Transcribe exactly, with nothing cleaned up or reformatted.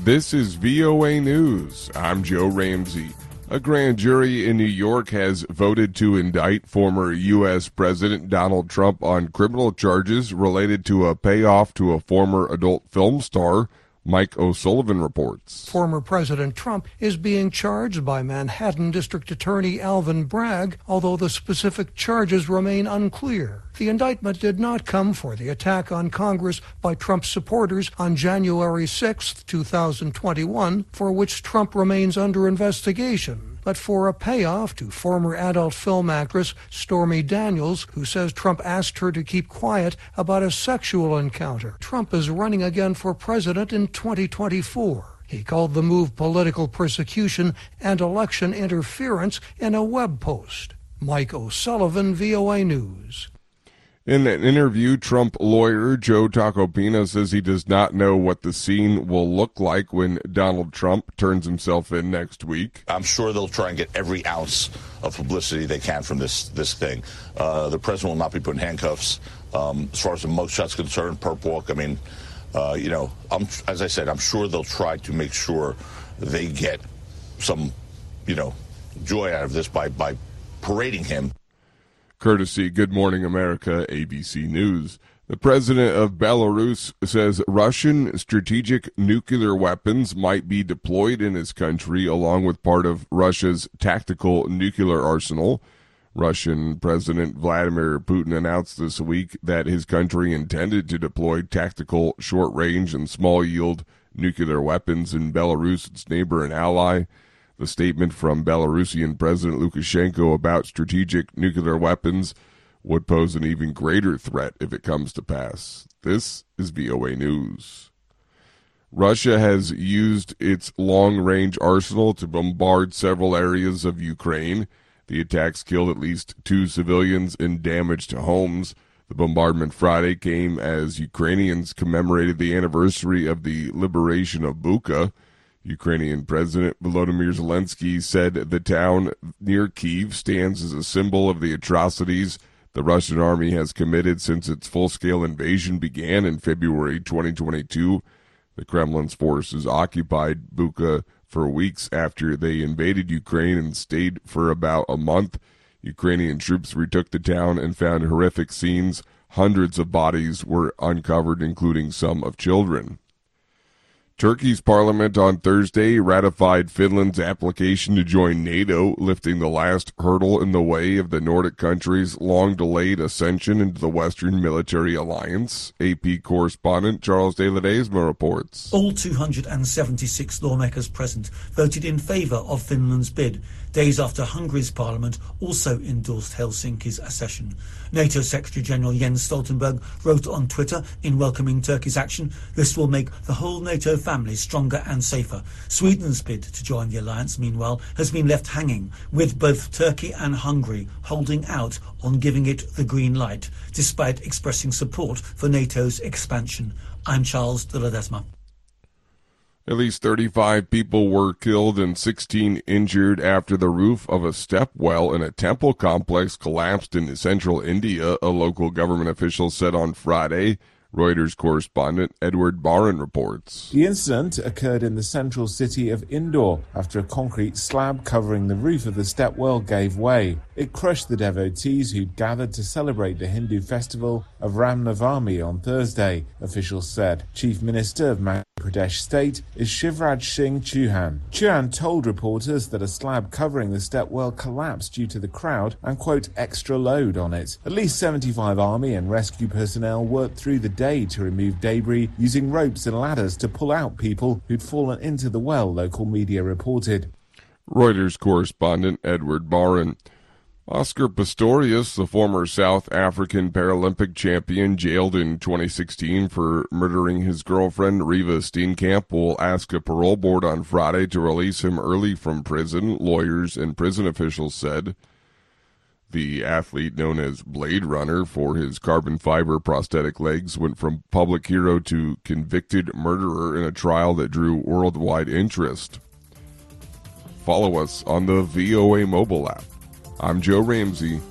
This is V O A News. I'm Joe Ramsey. A grand jury in New York has voted to indict former U S President Donald Trump on criminal charges related to a payoff to a former adult film star. Mike O'Sullivan reports. Former President Trump is being charged by Manhattan District Attorney Alvin Bragg, although the specific charges remain unclear. The indictment did not come for the attack on Congress by Trump supporters on January sixth, two thousand twenty-one, for which Trump remains under investigation, but for a payoff to former adult film actress Stormy Daniels, who says Trump asked her to keep quiet about a sexual encounter. Trump is running again for president in twenty twenty-four. He called the move political persecution and election interference in a web post. Mike O'Sullivan, V O A News. In an interview, Trump lawyer Joe Tacopina says he does not know what the scene will look like when Donald Trump turns himself in next week. I'm sure they'll try and get every ounce of publicity they can from this this thing. Uh, the president will not be put in handcuffs. Um, as far as the mugshot's concerned, perp walk, I mean, uh, you know, I'm, as I said, I'm sure they'll try to make sure they get some, you know, joy out of this by, by parading him. Courtesy Good Morning America, A B C News. The president of Belarus says Russian strategic nuclear weapons might be deployed in his country along with part of Russia's tactical nuclear arsenal. Russian President Vladimir Putin announced this week that his country intended to deploy tactical short-range and small-yield nuclear weapons in Belarus, its neighbor and ally. The statement from Belarusian President Lukashenko about strategic nuclear weapons would pose an even greater threat if it comes to pass. This is V O A News. Russia has used its long-range arsenal to bombard several areas of Ukraine. The attacks killed at least two civilians and damaged homes. The bombardment Friday came as Ukrainians commemorated the anniversary of the liberation of Bucha. Ukrainian President Volodymyr Zelensky said the town near Kyiv stands as a symbol of the atrocities the Russian army has committed since its full-scale invasion began in February twenty twenty-two. The Kremlin's forces occupied Bucha for weeks after they invaded Ukraine and stayed for about a month. Ukrainian troops retook the town and found horrific scenes. Hundreds of bodies were uncovered, including some of children. Turkey's parliament on Thursday ratified Finland's application to join NATO, lifting the last hurdle in the way of the Nordic country's long-delayed ascension into the Western military alliance. A P correspondent Charles de Ledesma reports. All two hundred seventy-six lawmakers present voted in favour of Finland's bid, days after Hungary's parliament also endorsed Helsinki's accession. NATO Secretary-General Jens Stoltenberg wrote on Twitter in welcoming Turkey's action, "This will make the whole NATO family stronger and safer." Sweden's bid to join the alliance, meanwhile, has been left hanging, with both Turkey and Hungary holding out on giving it the green light, despite expressing support for NATO's expansion. I'm Charles de Ledesma. At least thirty-five people were killed and sixteen injured after the roof of a step well in a temple complex collapsed in central India, a local government official said on Friday. Reuters correspondent Edward Barron reports. The incident occurred in the central city of Indore after a concrete slab covering the roof of the stepwell gave way. It crushed the devotees who'd gathered to celebrate the Hindu festival of Ram Navami on Thursday, officials said. Chief Minister of Madhya Pradesh State is Shivraj Singh Chauhan. Chauhan told reporters that a slab covering the stepwell collapsed due to the crowd and, quote, extra load on it. At least seventy-five army and rescue personnel worked through the day to remove debris using ropes and ladders to pull out people who'd fallen into the well, local media reported. Reuters correspondent Edward Barron. Oscar Pistorius, the former South African Paralympic champion jailed in twenty sixteen for murdering his girlfriend Reeva Steenkamp, will ask a parole board on Friday to release him early from prison, lawyers and prison officials said. The athlete, known as Blade Runner for his carbon fiber prosthetic legs, went from public hero to convicted murderer in a trial that drew worldwide interest. Follow us on the V O A mobile app. I'm Joe Ramsey.